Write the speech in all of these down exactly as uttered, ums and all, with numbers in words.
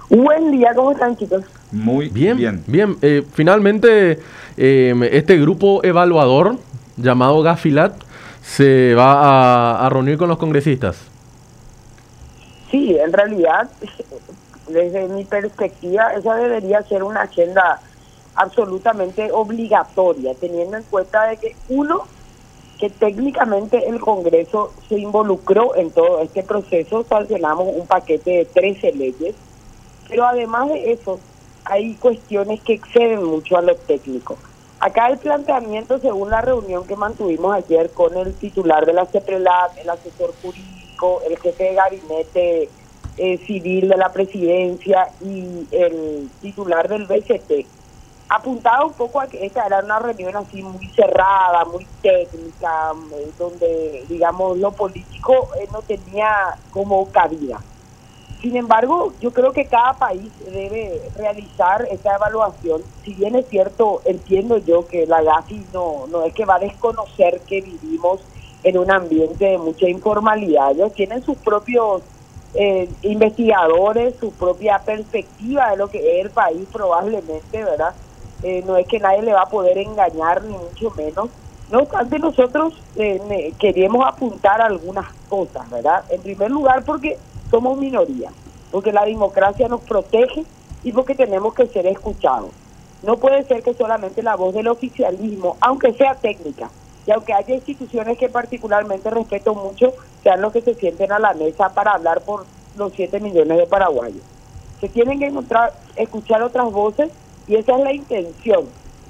Buen día, ¿cómo están, chicos? Muy Bien, bien. bien. Eh, finalmente, eh, este grupo evaluador llamado Gafilat se va a, a reunir con los congresistas. Sí, en realidad, desde mi perspectiva, esa debería ser una agenda absolutamente obligatoria, teniendo en cuenta de que uno, que técnicamente el Congreso se involucró en todo este proceso, sancionamos un paquete de trece leyes, pero además de eso, hay cuestiones que exceden mucho a lo técnico. Acá el planteamiento, según la reunión que mantuvimos ayer con el titular de la CEPRELAT, el asesor jurídico, el jefe de gabinete eh, civil de la presidencia y el titular del B C T, apuntaba un poco a que esta era una reunión así muy cerrada, muy técnica, eh, donde, digamos, lo político eh, no tenía como cabida. Sin embargo, yo creo que cada país debe realizar esa evaluación. Si bien es cierto, entiendo yo que la Gafi no, no es que va a desconocer que vivimos en un ambiente de mucha informalidad. Ellos tienen sus propios eh, investigadores, su propia perspectiva de lo que es el país probablemente, ¿verdad? Eh, no es que nadie le va a poder engañar, ni mucho menos. No obstante, nosotros eh, queremos apuntar a algunas cosas, ¿verdad? En primer lugar, porque somos minoría, porque la democracia nos protege y porque tenemos que ser escuchados. No puede ser que solamente la voz del oficialismo, aunque sea técnica, y aunque haya instituciones que particularmente respeto mucho, sean los que se sienten a la mesa para hablar por los siete millones de paraguayos. Se tienen que encontrar, escuchar otras voces, y esa es la intención.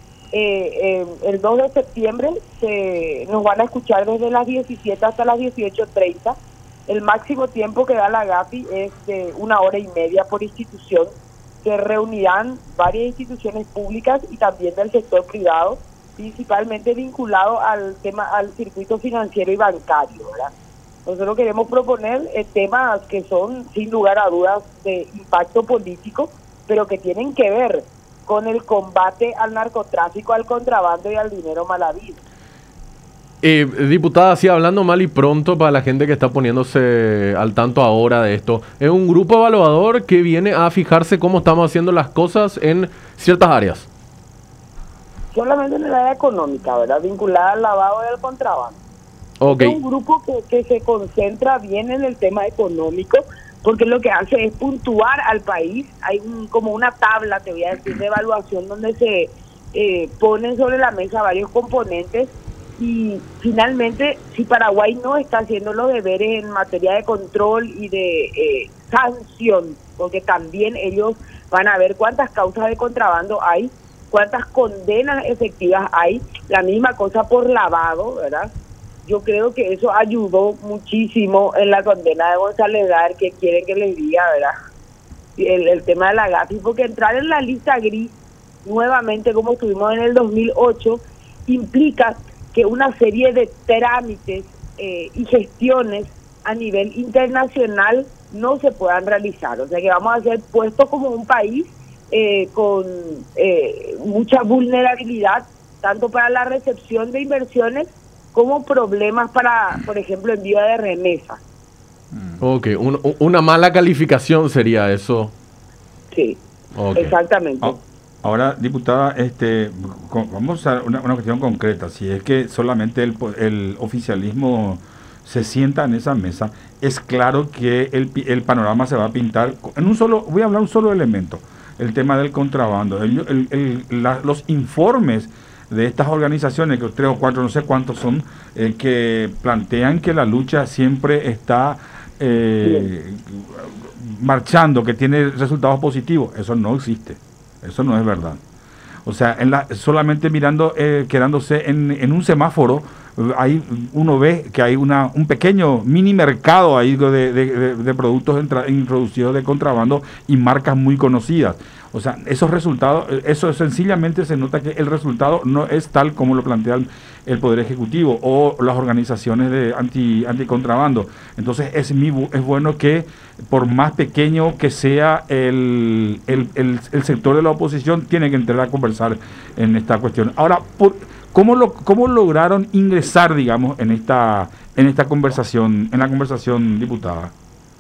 Eh, eh, el dos de septiembre se, nos van a escuchar desde las diecisiete hasta las dieciocho treinta. El máximo tiempo que da la Gafi es de una hora y media por institución. Se reunirán varias instituciones públicas y también del sector privado, principalmente vinculado al tema, al circuito financiero y bancario, ¿verdad? Nosotros queremos proponer eh, temas que son, sin lugar a dudas, de impacto político, pero que tienen que ver con el combate al narcotráfico, al contrabando y al dinero mal habido. Eh, diputada, así hablando mal y pronto para la gente que está poniéndose al tanto ahora de esto, es un grupo evaluador que viene a fijarse cómo estamos haciendo las cosas en ciertas áreas. Solamente en el área económica, ¿verdad? Vinculada al lavado y al contrabando. Okay. Es un grupo que, que se concentra bien en el tema económico, porque lo que hace es puntuar al país. Hay un, como una tabla, te voy a decir, de evaluación donde se eh, ponen sobre la mesa varios componentes. Y finalmente, si Paraguay no está haciendo los deberes en materia de control y de eh, sanción, porque también ellos van a ver cuántas causas de contrabando hay, cuántas condenas efectivas hay, la misma cosa por lavado, ¿verdad? Yo creo que eso ayudó muchísimo en la condena de González Dar, que quieren que les diga, ¿verdad? El, el tema de la Gafi, porque entrar en la lista gris nuevamente, como estuvimos en el dos mil ocho, implica que una serie de trámites eh, y gestiones a nivel internacional no se puedan realizar. O sea que vamos a ser puestos como un país eh, con eh, mucha vulnerabilidad, tanto para la recepción de inversiones como problemas para, por ejemplo, envío de remesas. Ok, un, una mala calificación sería eso. Sí, okay. Exactamente. Oh. Ahora, diputada, este, vamos a una, una cuestión concreta. Si es que solamente el, el oficialismo se sienta en esa mesa, es claro que el, el panorama se va a pintar en un solo, voy a hablar un solo elemento, el tema del contrabando. El, el, el, la, los informes de estas organizaciones, que tres o cuatro, no sé cuántos son, eh, que plantean que la lucha siempre está eh, marchando, que tiene resultados positivos. Eso no existe. Eso no es verdad. O sea, en la, solamente mirando, eh, quedándose en, en un semáforo, ahí uno ve que hay una un pequeño mini mercado ahí de, de, de, de productos entra, introducidos de contrabando y marcas muy conocidas. O sea, esos resultados, eso sencillamente se nota que el resultado no es tal como lo plantea el, el Poder Ejecutivo o las organizaciones de anti anticontrabando. Entonces es, mi, es bueno que por más pequeño que sea el, el, el, el sector de la oposición, tiene que entrar a conversar en esta cuestión. Ahora, por, ¿cómo, lo, ¿cómo lograron ingresar, digamos, en esta, en esta conversación, en la conversación, diputada?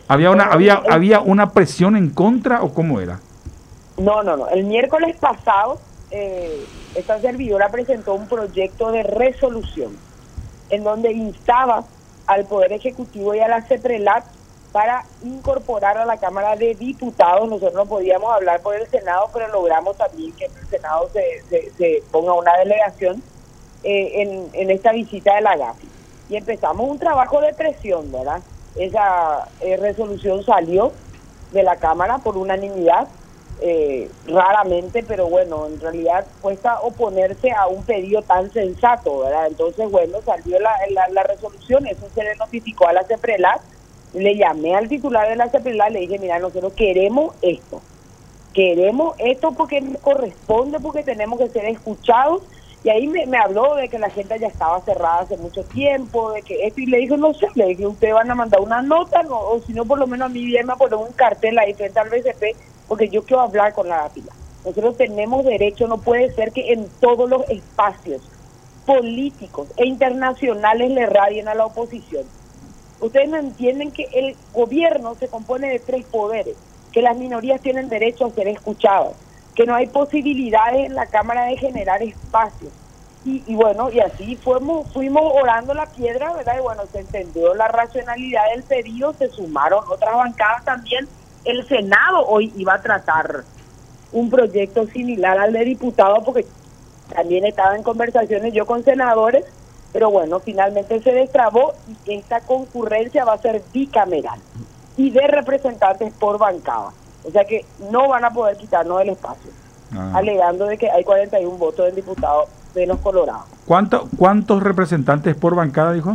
¿Había una, Bueno, había, el- había una presión en contra o cómo era? No, no, no. El miércoles pasado, eh, esta servidora presentó un proyecto de resolución en donde instaba al Poder Ejecutivo y a la CEPRELAT para incorporar a la Cámara de Diputados. Nosotros no podíamos hablar por el Senado, pero logramos también que en el Senado se, se, se ponga una delegación eh, en, en esta visita de la GAFI. Y empezamos un trabajo de presión, ¿verdad? Esa eh, resolución salió de la Cámara por unanimidad, eh, raramente, pero bueno, en realidad cuesta oponerse a un pedido tan sensato, ¿verdad? Entonces, bueno, salió la, la, la resolución, eso se le notificó a la CEPRELAT, le llamé al titular de la CEPRELAT, le dije, mira, nosotros queremos esto, queremos esto porque nos corresponde, porque tenemos que ser escuchados. Y ahí me, me habló de que la agenda ya estaba cerrada hace mucho tiempo, de que esto, y le dije, no sé, le dije, ustedes van a mandar una nota, no, o si no, por lo menos a mí bien me poner un cartel ahí frente al B C P, porque yo quiero hablar con la fila. Nosotros tenemos derecho, no puede ser que en todos los espacios políticos e internacionales le radien a la oposición. Ustedes no entienden que el gobierno se compone de tres poderes, que las minorías tienen derecho a ser escuchadas, que no hay posibilidades en la Cámara de generar espacios. Y, y bueno, y así fuimos, fuimos orando la piedra, ¿verdad? Y bueno, se entendió la racionalidad del pedido, se sumaron otras bancadas también. El Senado hoy iba a tratar un proyecto similar al de diputados, porque también estaba en conversaciones yo con senadores, pero bueno, finalmente se destrabó y esta concurrencia va a ser bicameral y de representantes por bancada. O sea que no van a poder quitarnos el espacio, ah. alegando de que hay cuarenta y uno votos del diputado de los Colorados. ¿Cuánto, ¿Cuántos representantes por bancada, dijo?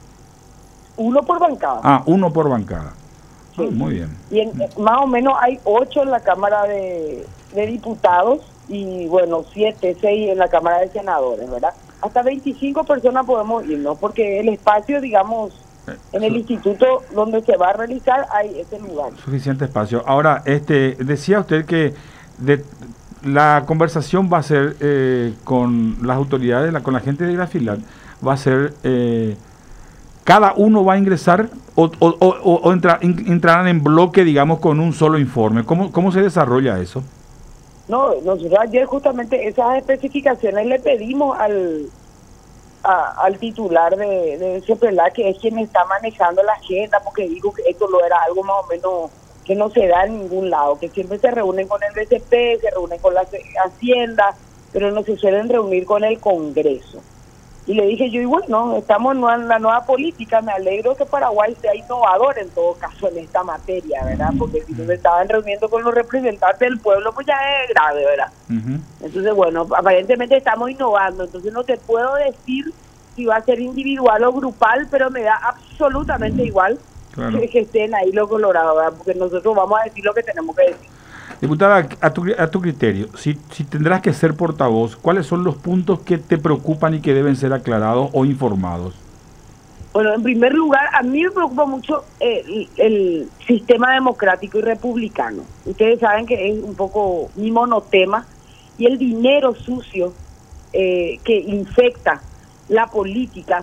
Uno por bancada. Ah, uno por bancada. Sí. Ah, muy bien. Y en, más o menos hay ocho en la Cámara de, de Diputados y bueno, siete, seis en la Cámara de Senadores, ¿verdad? Hasta veinticinco personas podemos irnos, porque el espacio, digamos, en el instituto donde se va a realizar hay ese lugar. Suficiente espacio. Ahora, este, decía usted que de, la conversación va a ser eh, con las autoridades, la, con la gente de Grafilat, va a ser, eh, cada uno va a ingresar o, o, o, o entra, entrarán en bloque, digamos, con un solo informe. ¿Cómo, cómo se desarrolla eso? No, nosotros ayer justamente esas especificaciones le pedimos al... A, al titular de, de CEPRELAT, que es quien está manejando la agenda, porque digo que esto lo era algo más o menos que no se da en ningún lado, que siempre se reúnen con el B C P, se reúnen con la Hacienda, pero no se suelen reunir con el Congreso. Y le dije yo, y bueno, estamos en la nueva política, me alegro que Paraguay sea innovador en todo caso en esta materia, ¿verdad? Porque si no se estaban reuniendo con los representantes del pueblo, pues ya es grave, ¿verdad? Uh-huh. Entonces, bueno, aparentemente estamos innovando, entonces no te puedo decir si va a ser individual o grupal, pero me da absolutamente igual, claro, que, que estén ahí los colorados, ¿verdad? Porque nosotros vamos a decir lo que tenemos que decir. Diputada, a tu, a tu criterio, si, si tendrás que ser portavoz, ¿cuáles son los puntos que te preocupan y que deben ser aclarados o informados? Bueno, en primer lugar, a mí me preocupa mucho el, el sistema democrático y republicano. Ustedes saben que es un poco mi monotema, y el dinero sucio eh, que infecta la política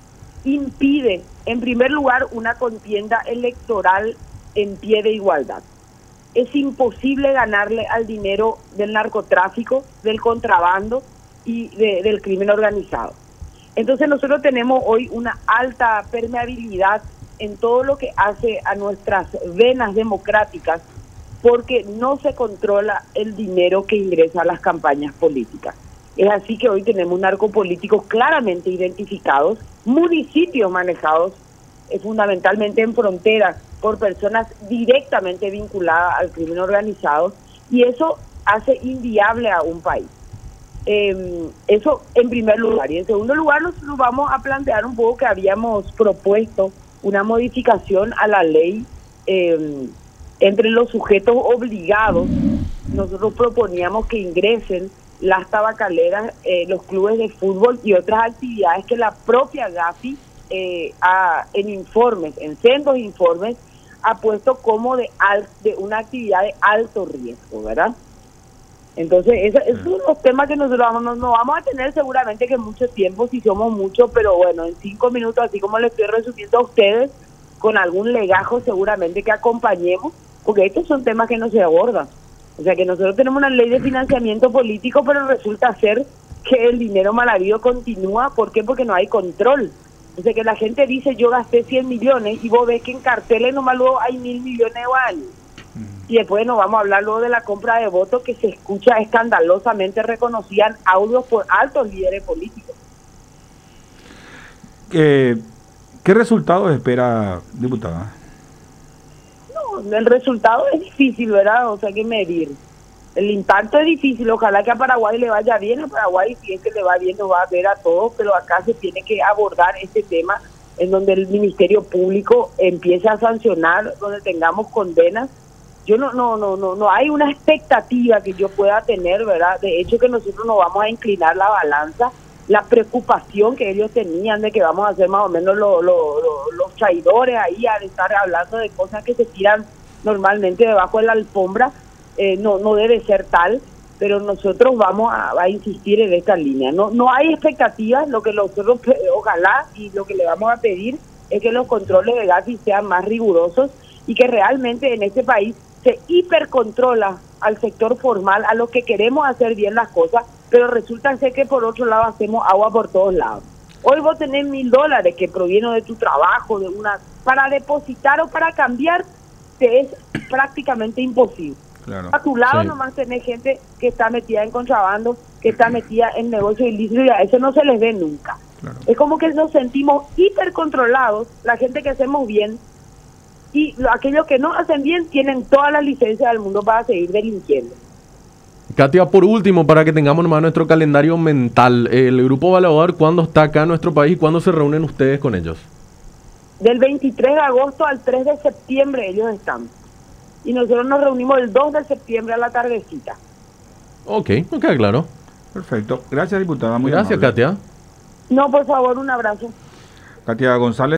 impide, en primer lugar, una contienda electoral en pie de igualdad. Es imposible ganarle al dinero del narcotráfico, del contrabando y de, del crimen organizado. Entonces nosotros tenemos hoy una alta permeabilidad en todo lo que hace a nuestras venas democráticas, porque no se controla el dinero que ingresa a las campañas políticas. Es así que hoy tenemos narcopolíticos claramente identificados, municipios manejados eh, fundamentalmente en fronteras por personas directamente vinculadas al crimen organizado, y eso hace inviable a un país. Eh, eso en primer lugar. Y en segundo lugar, nosotros vamos a plantear un poco que habíamos propuesto una modificación a la ley eh, entre los sujetos obligados. Nosotros proponíamos que ingresen las tabacaleras, eh, los clubes de fútbol y otras actividades que la propia GAFI eh, ha, en informes, en sendos informes, ha puesto como de, al, de una actividad de alto riesgo, ¿verdad? Entonces, eso, esos son los temas que nosotros vamos, no, no vamos a tener seguramente que mucho tiempo, si somos muchos, pero bueno, en cinco minutos, así como les estoy resumiendo a ustedes, con algún legajo seguramente que acompañemos, porque estos son temas que no se abordan. O sea que nosotros tenemos una ley de financiamiento político, pero resulta ser que el dinero mal habido continúa. ¿Por qué? Porque no hay control. O sea que la gente dice, yo gasté cien millones, y vos ves que en carteles nomás luego hay mil millones de guaraníes. Y después nos vamos a hablar luego de la compra de votos, que se escucha escandalosamente, reconocían audios por altos líderes políticos. Eh, ¿Qué resultados espera, diputada? No, el resultado es difícil, ¿verdad? O sea, hay que medir. El impacto es difícil. Ojalá que a Paraguay le vaya bien. A Paraguay, si es que le va bien, nos va a ver a todos, pero acá se tiene que abordar este tema en donde el Ministerio Público empiece a sancionar, donde tengamos condenas. Yo no, no, no, no, no hay una expectativa que yo pueda tener, ¿verdad? De hecho, que nosotros nos vamos a inclinar la balanza. La preocupación que ellos tenían de que vamos a hacer más o menos lo, lo, lo, los traidores ahí, al estar hablando de cosas que se tiran normalmente debajo de la alfombra, eh, no, no debe ser tal, pero nosotros vamos a, a insistir en esta línea. No, no hay expectativas. Lo que nosotros, ojalá, y lo que le vamos a pedir es que los controles de Gafi sean más rigurosos y que realmente en este país se hipercontrola al sector formal, a los que queremos hacer bien las cosas, pero resulta ser que por otro lado hacemos agua por todos lados. Hoy vos tenés mil dólares que provienen de tu trabajo, de una para depositar o para cambiar, te es prácticamente imposible. Claro. A tu lado Sí. nomás tenés gente que está metida en contrabando, que está metida en negocio ilícito, y a eso no se les ve nunca. Claro. Es como que nos sentimos hipercontrolados, la gente que hacemos bien, y lo- aquellos que no hacen bien tienen toda la licencia del mundo para seguir delinquiendo. Katia, por último, para que tengamos nomás nuestro calendario mental, el Grupo Balaguer, ¿cuándo está acá en nuestro país y cuándo se reúnen ustedes con ellos? Del veintitrés de agosto al tres de septiembre ellos están. Y nosotros nos reunimos el dos de septiembre a la tardecita. Ok, ok, claro. Perfecto. Gracias, diputada. Muy Gracias, amable. Katia. No, por favor, un abrazo. Katia González.